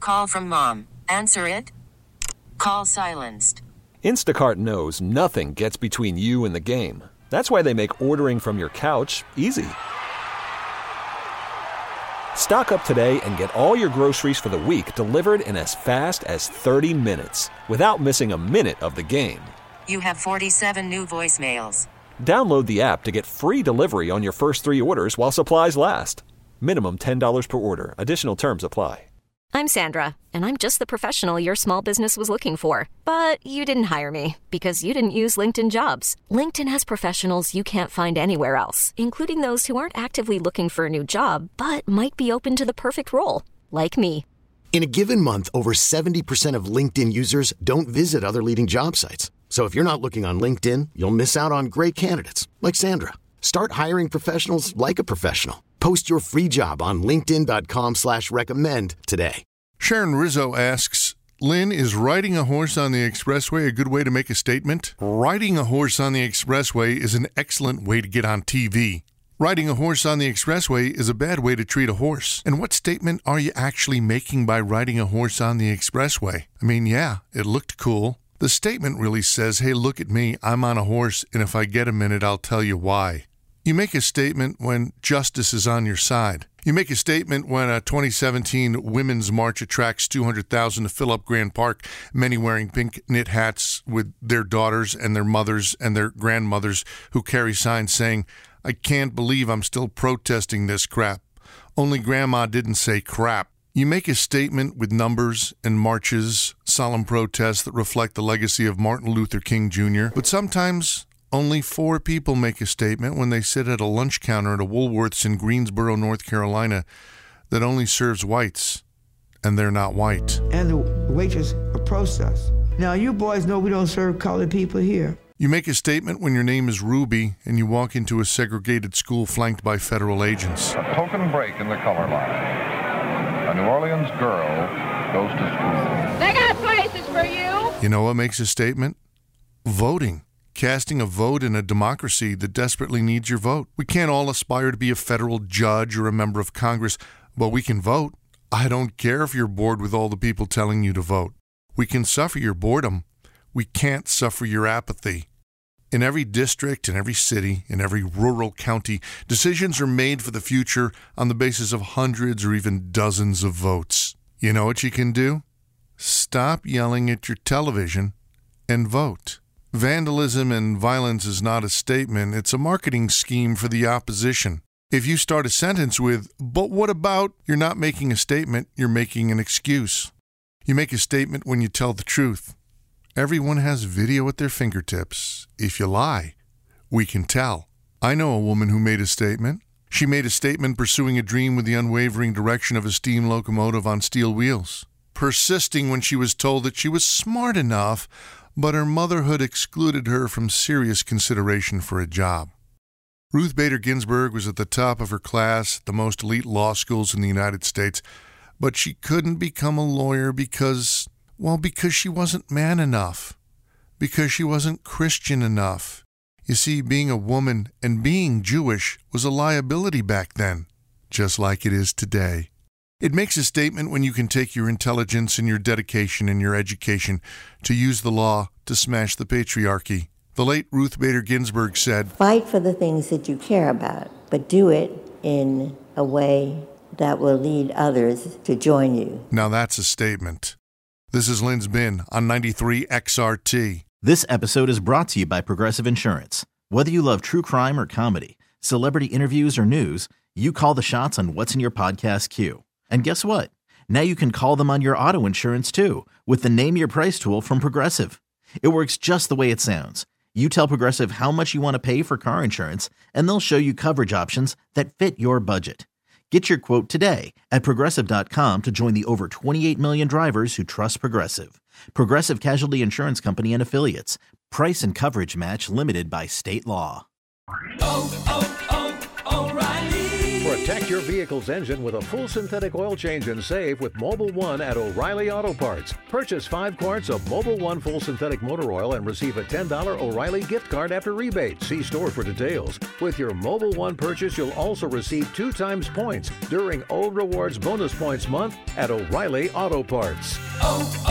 call from mom. Answer it. Call silenced. Instacart knows nothing gets between you and the game. That's why they make ordering from your couch easy. Stock up today and get all your groceries for the week delivered in as fast as 30 minutes without missing a minute of the game. You have 47 new voicemails. Download the app to get free delivery on your first 3 orders while supplies last. Minimum $10 per order. Additional terms apply. I'm Sandra, and I'm just the professional your small business was looking for. But you didn't hire me because you didn't use LinkedIn Jobs. LinkedIn has professionals you can't find anywhere else, including those who aren't actively looking for a new job, but might be open to the perfect role, like me. In a given month, over 70% of LinkedIn users don't visit other leading job sites. So if you're not looking on LinkedIn, you'll miss out on great candidates like Sandra. Start hiring professionals like a professional. Post your free job on linkedin.com/recommend today. Sharon Rizzo asks, Lynn, is riding a horse on the expressway a good way to make a statement? Riding a horse on the expressway is an excellent way to get on TV. Riding a horse on the expressway is a bad way to treat a horse. And what statement are you actually making by riding a horse on the expressway? I mean, yeah, it looked cool. The statement really says, hey, look at me, I'm on a horse, and if I get a minute, I'll tell you why. You make a statement when justice is on your side. You make a statement when a 2017 Women's March attracts 200,000 to fill up Grand Park, many wearing pink knit hats with their daughters and their mothers and their grandmothers who carry signs saying, I can't believe I'm still protesting this crap. Only Grandma didn't say crap. You make a statement with numbers and marches, solemn protests that reflect the legacy of Martin Luther King Jr., but sometimes only 4 people make a statement when they sit at a lunch counter at a Woolworths in Greensboro, North Carolina, that only serves whites, and they're not white. And the waitress approached us. Now, you boys know we don't serve colored people here. You make a statement when your name is Ruby and you walk into a segregated school flanked by federal agents. A token break in the color line. A New Orleans girl goes to school. They got places for you. You know what makes a statement? Voting. Casting a vote in a democracy that desperately needs your vote. We can't all aspire to be a federal judge or a member of Congress, but we can vote. I don't care if you're bored with all the people telling you to vote. We can suffer your boredom. We can't suffer your apathy. In every district, in every city, in every rural county, decisions are made for the future on the basis of hundreds or even dozens of votes. You know what you can do? Stop yelling at your television and vote. Vandalism and violence is not a statement, it's a marketing scheme for the opposition. If you start a sentence with, but what about, you're not making a statement, you're making an excuse. You make a statement when you tell the truth. Everyone has video at their fingertips. If you lie, we can tell. I know a woman who made a statement. She made a statement pursuing a dream with the unwavering direction of a steam locomotive on steel wheels, persisting when she was told that she was smart enough, but her motherhood excluded her from serious consideration for a job. Ruth Bader Ginsburg was at the top of her class at the most elite law schools in the United States, but she couldn't become a lawyer because she wasn't man enough, because she wasn't Christian enough. You see, being a woman and being Jewish was a liability back then, just like it is today. It makes a statement when you can take your intelligence and your dedication and your education to use the law to smash the patriarchy. The late Ruth Bader Ginsburg said, "Fight for the things that you care about, but do it in a way that will lead others to join you." Now that's a statement. This is Lynn's Bin on 93 XRT. This episode is brought to you by Progressive Insurance. Whether you love true crime or comedy, celebrity interviews or news, you call the shots on what's in your podcast queue. And guess what? Now you can call them on your auto insurance too with the Name Your Price tool from Progressive. It works just the way it sounds. You tell Progressive how much you want to pay for car insurance, and they'll show you coverage options that fit your budget. Get your quote today at Progressive.com to join the over 28 million drivers who trust Progressive. Progressive Casualty Insurance Company and Affiliates. Price and coverage match limited by state law. O'Reilly. Protect your vehicle's engine with a full synthetic oil change and save with Mobil 1 at O'Reilly Auto Parts. Purchase 5 quarts of Mobil 1 full synthetic motor oil and receive a $10 O'Reilly gift card after rebate. See store for details. With your Mobil 1 purchase, you'll also receive 2 times points during O Rewards Bonus Points Month at O'Reilly Auto Parts.